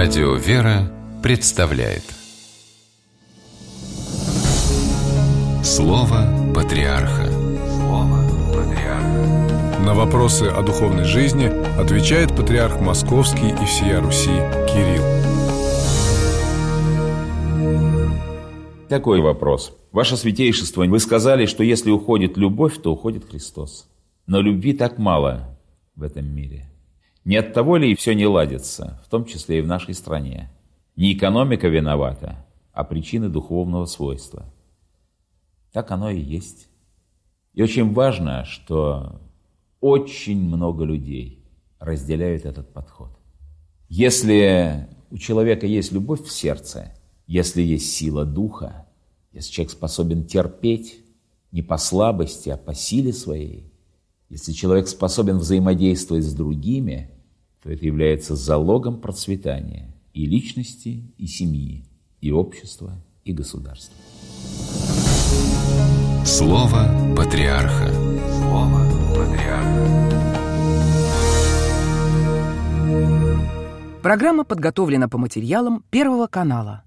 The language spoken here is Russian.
Радио «Вера» представляет Слово Патриарха. На вопросы о духовной жизни отвечает патриарх Московский и всея Руси Кирилл. Такой вопрос. Ваше Святейшество, вы сказали, что если уходит любовь, то уходит Христос. Но любви так мало в этом мире. Не от того ли и все не ладится, в том числе и в нашей стране? Не экономика виновата, а причины духовного свойства. Так оно и есть. И очень важно, что очень много людей разделяют этот подход. Если у человека есть любовь в сердце, если есть сила духа, если человек способен терпеть не по слабости, а по силе своей, если человек способен взаимодействовать с другими, то это является залогом процветания и личности, и семьи, и общества, и государства. Слово Патриарха. Слово Патриарха. Программа подготовлена по материалам Первого канала.